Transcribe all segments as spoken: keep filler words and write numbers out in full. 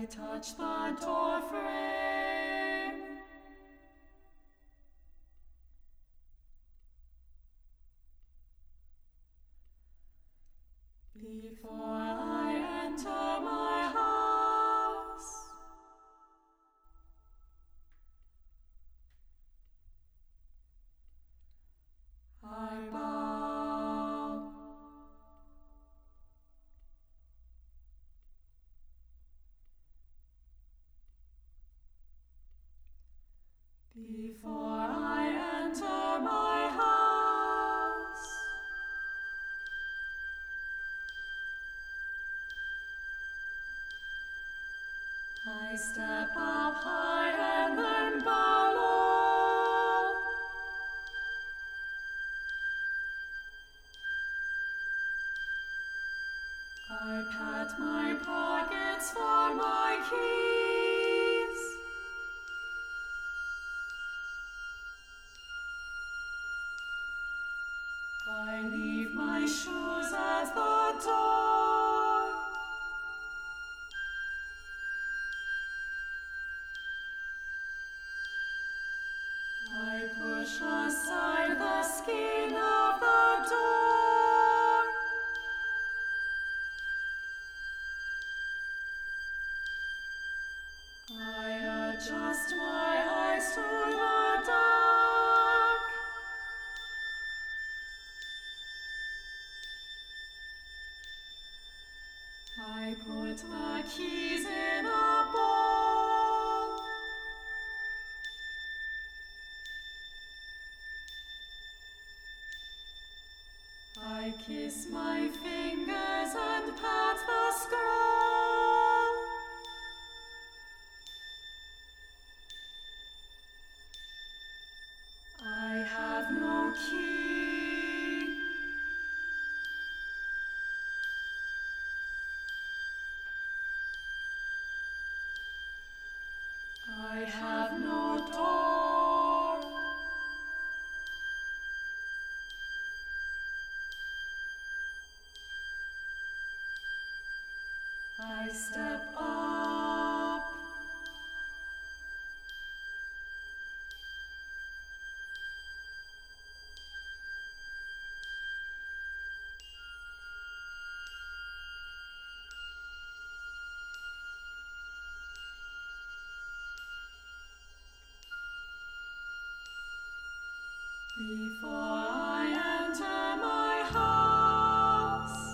touch the door frame. Before I enter my house, I bow. Before I enter my house, I step up high and then bow low. I pat my pockets for my keys. I leave my shoes at the door. I push aside the skin of the door. I adjust my eyes to the dark. I put the keys in a bowl. I kiss my fingers and pat the scroll. I have no key. I have no door. I step up. Before I enter my house,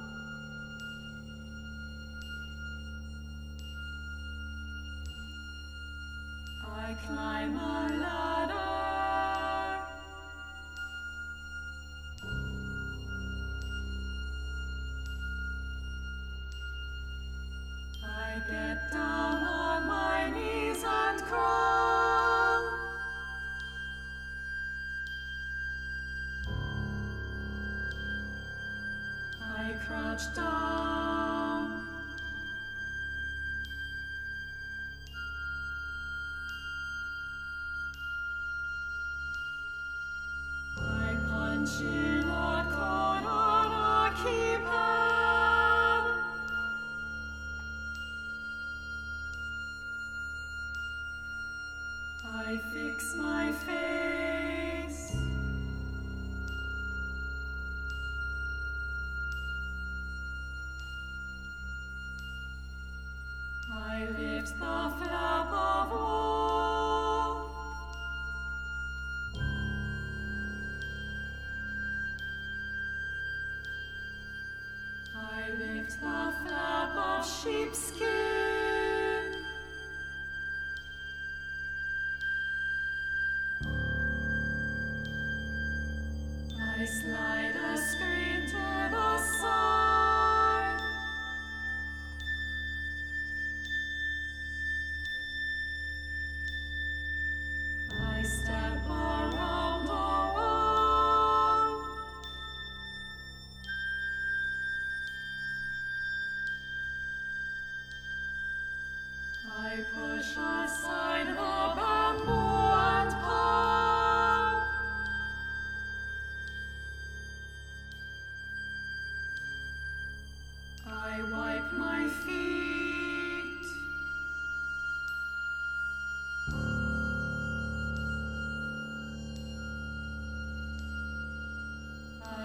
I climb a ladder. I get down on my knees and crawl. I crouch down. I punch in a code on a keypad. I fix my face. I lift the flap of wool. I lift the flap of sheepskin. I slide a screen to the side. I step around the wall. I push aside the bamboo and palm.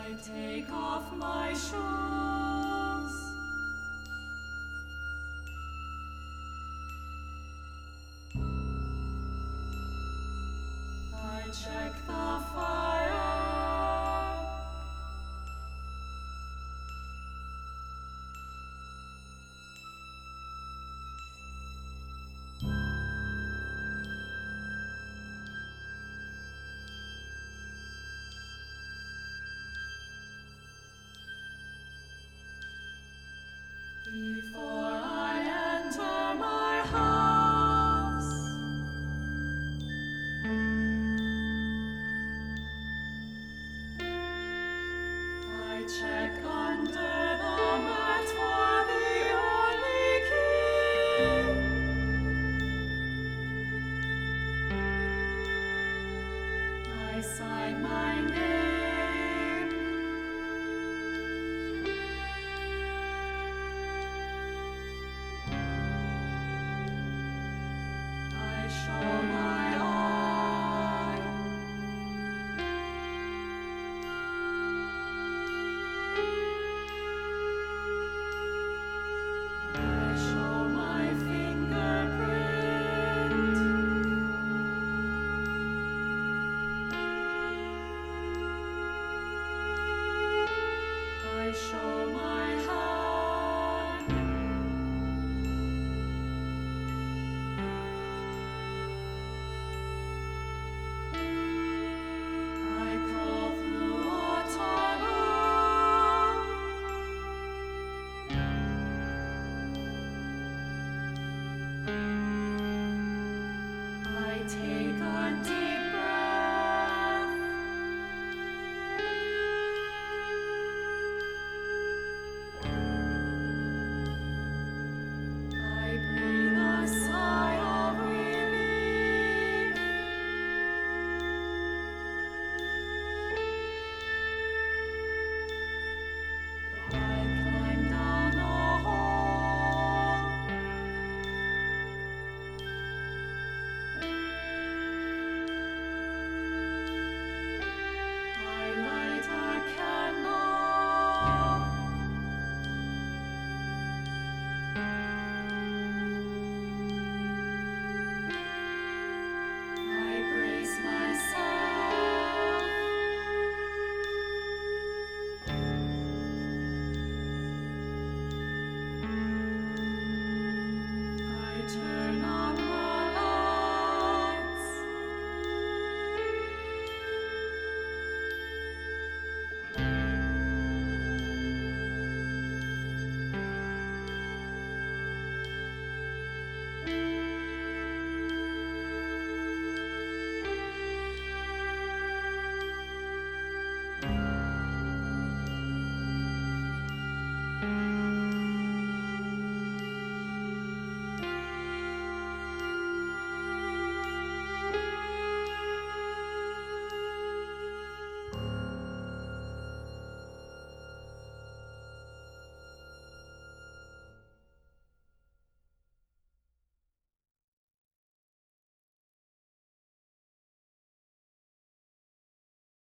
I take off my shoes. I check the fire. Before